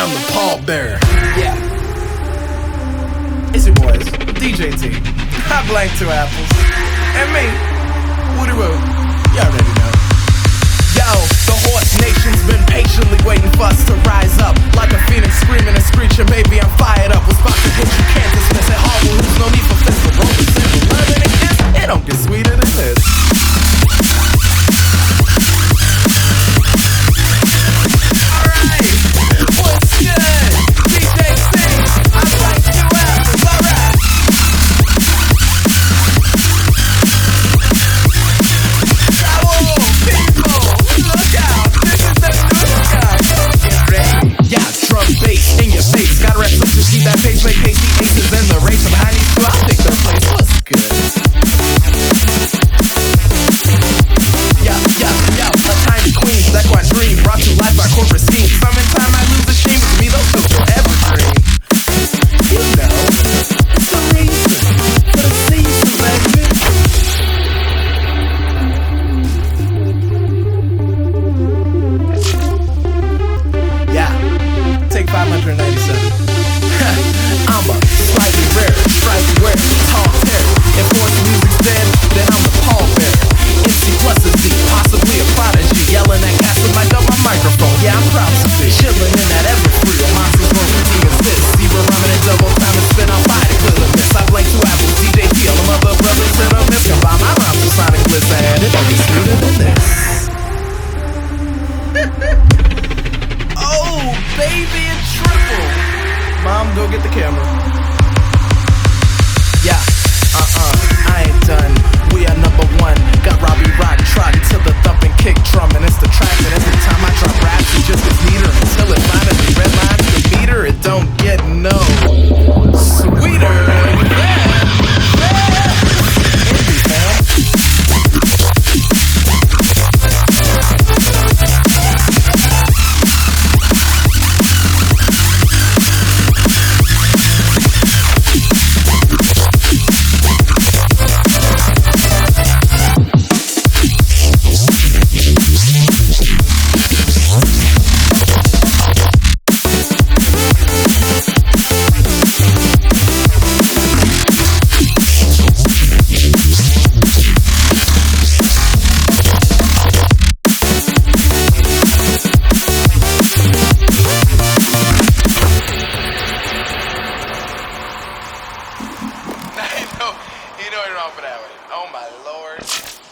I'm the pallbearer. Yeah. It's your boys, DJ T. I blank 2 apples. And me, Woody Woo. Y'all already know. Yo, the horse nation's been patiently waiting for us to rise up. Like a phoenix screaming and screeching, baby, I'm fired up. Was about to hit you, can't dismiss it. Horrible, there's no need for fist. But roll the simple, love and a kiss. It don't get sweeter than this. That page make hasty aces in the race of behind these two. I'll take their place. What's good? Yeah. A tiny queen, that quite dream brought to life by corporate schemes. Some in time I lose the shame, but to me those two will ever dream. You know, it's the reason for the season, baby. Yeah, take 597. I'm a slightly rare, striped wear, tall hair. If voice music's dead, then I'm the pallbearer. MC plus a Z, possibly a prodigy. Yelling at cats with my double microphone. Yeah, I'm proud to be chilling in that Everfree. A monster's going to team assist. Zebra ramen and double time and spin on fire to clear the miss. I blank 2 apples, DJ T, all the mother brothers in a miss. Combine my rhymes with sonic bliss. I had it, don't get sweeter than this. Oh, baby, a triple. Mom, go get the camera. Yeah, I ain't done. We are number 1. Got Robbie Rock trotting to the thumping kick drum. And it's the track that every time I drop raps, it just gets neater until it finally redlines the meter. It don't get no sweeter than that. You know you're wrong for that one. Oh my lord.